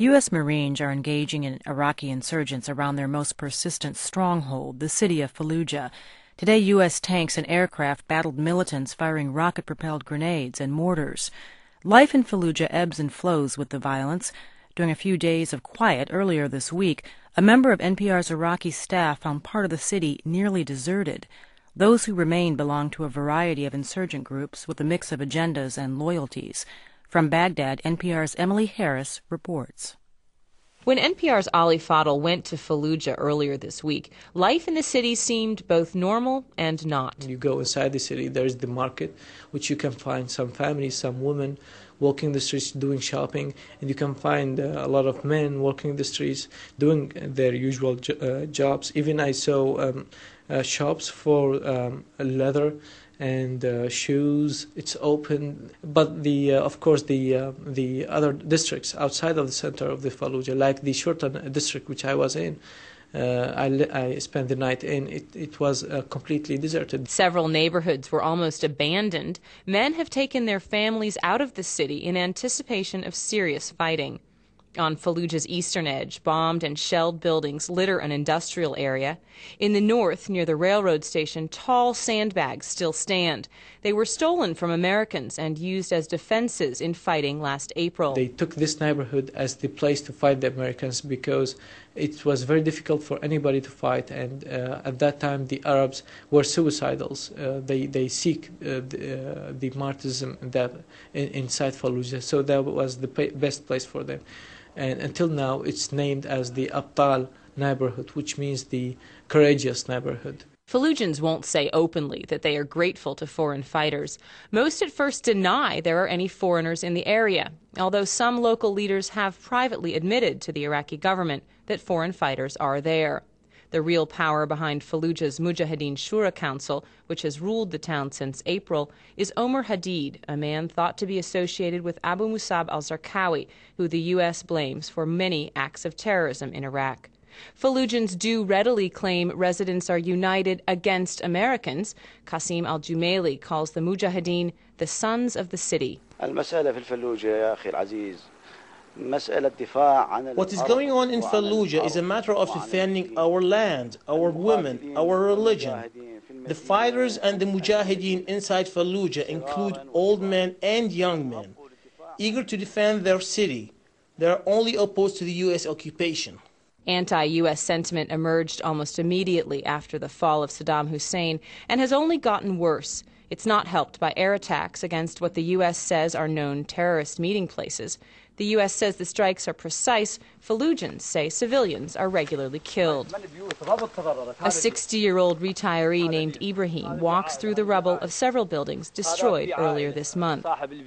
U.S. Marines are engaging in Iraqi insurgents around their most persistent stronghold, the city of Fallujah. Today, U.S. tanks and aircraft battled militants firing rocket-propelled grenades and mortars. Life in Fallujah ebbs and flows with the violence. During a few days of quiet earlier this week, a member of NPR's Iraqi staff found part of the city nearly deserted. Those who remain belong to a variety of insurgent groups with a mix of agendas and loyalties. From Baghdad, NPR's Emily Harris reports. When NPR's Ali Fadl went to Fallujah earlier this week, life in the city seemed both normal and not. You go inside the city, there's the market, which you can find some families, some women walking the streets doing shopping, and you can find a lot of men walking the streets doing their usual jobs. Even I saw shops for leather and shoes. It's open, but of course the other districts outside of the center of the Fallujah, like the Shurtan district, which I was in, I spent the night in. It was completely deserted. Several neighborhoods were almost abandoned. Men have taken their families out of the city in anticipation of serious fighting. On Fallujah's eastern edge, bombed and shelled buildings litter an industrial area. In the north, near the railroad station, tall sandbags still stand. They were stolen from Americans and used as defenses in fighting last April. They took this neighborhood as the place to fight the Americans because it was very difficult for anybody to fight, and at that time the Arabs were suicidals. They seek the martyrdom inside Fallujah, so that was the best place for them. And until now, it's named as the Abtal neighborhood, which means the courageous neighborhood. Fallujans won't say openly that they are grateful to foreign fighters. Most at first deny there are any foreigners in the area, although some local leaders have privately admitted to the Iraqi government that foreign fighters are there. The real power behind Fallujah's Mujahideen Shura Council, which has ruled the town since April, is Omar Hadid, a man thought to be associated with Abu Musab al-Zarqawi, who the U.S. blames for many acts of terrorism in Iraq. Fallujans do readily claim residents are united against Americans. Qasim al-Jumaili calls the Mujahideen the sons of the city. What is going on in Fallujah is a matter of defending our land, our women, our religion. The fighters and the mujahideen inside Fallujah include old men and young men, eager to defend their city. They are only opposed to the U.S. occupation. Anti-U.S. sentiment emerged almost immediately after the fall of Saddam Hussein and has only gotten worse. It's not helped by air attacks against what the U.S. says are known terrorist meeting places. The U.S. says the strikes are precise. Fallujans say civilians are regularly killed. A 60-year-old retiree named Ibrahim walks through the rubble of several buildings destroyed earlier this month.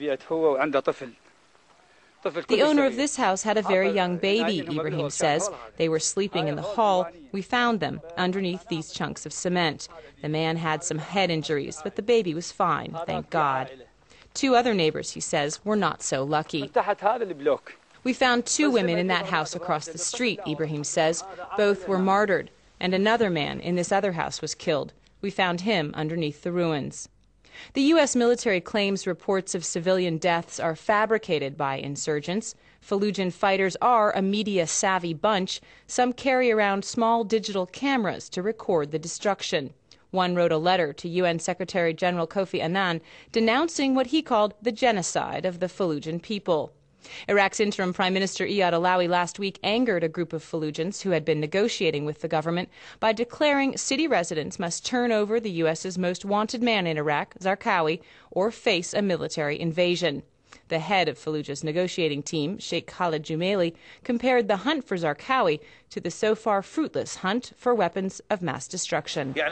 The owner of this house had a very young baby, Ibrahim says. They were sleeping in the hall. We found them underneath these chunks of cement. The man had some head injuries, but the baby was fine, thank God. Two other neighbors, he says, were not so lucky. We found two women in that house across the street, Ibrahim says. Both were martyred, and another man in this other house was killed. We found him underneath the ruins. The U.S. military claims reports of civilian deaths are fabricated by insurgents. Fallujah fighters are a media-savvy bunch. Some carry around small digital cameras to record the destruction. One wrote a letter to UN Secretary General Kofi Annan denouncing what he called the genocide of the Fallujah people. Iraq's interim Prime Minister Iyad Allawi last week angered a group of Fallujans who had been negotiating with the government by declaring city residents must turn over the U.S.'s most wanted man in Iraq, Zarqawi, or face a military invasion. The head of Fallujah's negotiating team, Sheikh Khalid Jumaili, compared the hunt for Zarqawi to the so far fruitless hunt for weapons of mass destruction. We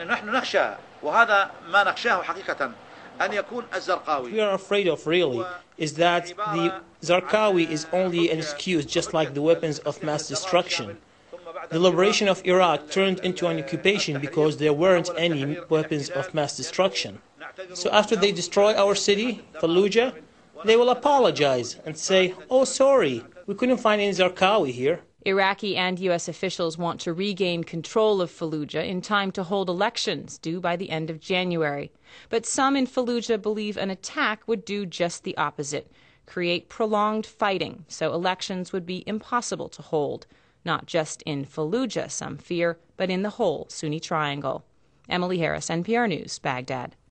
are afraid of really is that the Zarqawi is only an excuse, just like the weapons of mass destruction. The liberation of Iraq turned into an occupation because there weren't any weapons of mass destruction. So after they destroy our city, Fallujah, they will apologize and say, oh, sorry, we couldn't find any Zarqawi here. Iraqi and U.S. officials want to regain control of Fallujah in time to hold elections due by the end of January. But some in Fallujah believe an attack would do just the opposite. create prolonged fighting so elections would be impossible to hold, not just in Fallujah, some fear, but in the whole Sunni Triangle. Emily Harris, NPR News, Baghdad.